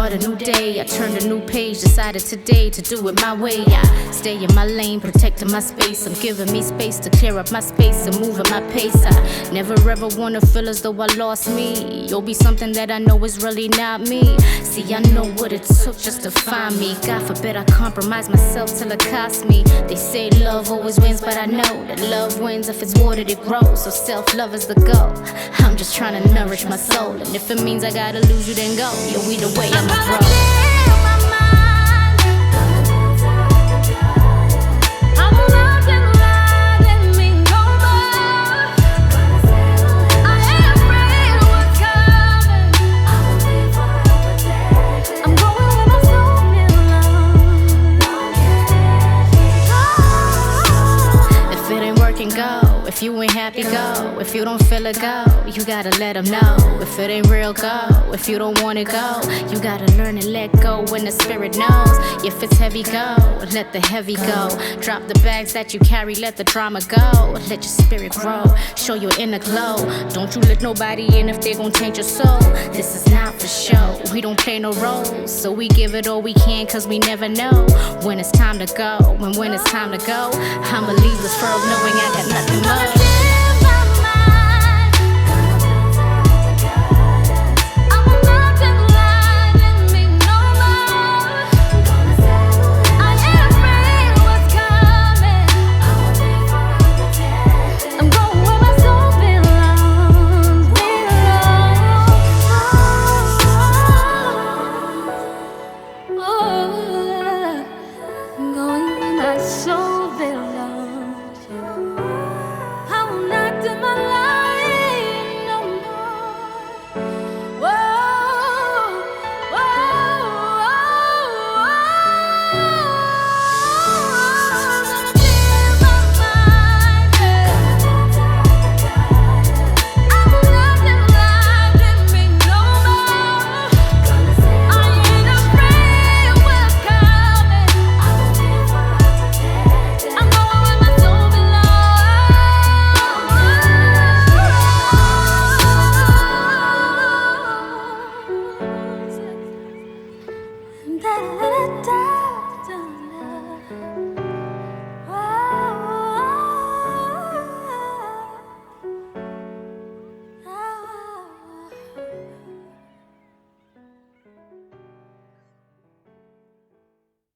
start a new day. I turned a new page, decided today to do it my way. I stay in my lane, protecting my space. I'm giving me space to clear up my space and moving my pace. I never ever wanna feel as though I lost me. You'll be something that I know is really not me. See, I know what it took just to find me. God forbid I compromise myself till it costs me. They say love always wins, but I know that love wins if it's watered, it grows. So self-love is the goal. I'm just trying to nourish my soul, and if it means I gotta lose you, then go. Yo, either way, I'ma grow. Go. If you ain't happy, go. If you don't feel it, go. You gotta let them know. If it ain't real, go. If you don't want it, go. You gotta learn to let go when the spirit knows. If it's heavy, go. Let the heavy go. Drop the bags that you carry, let the drama go. Let your spirit grow, show your inner glow. Don't you let nobody in if they gon' taint your soul. This is not for show, we don't play no roles. So we give it all we can, cause we never know when it's time to go. And when it's time to go, I'ma leave this world knowing I got nothing more. Da da da da.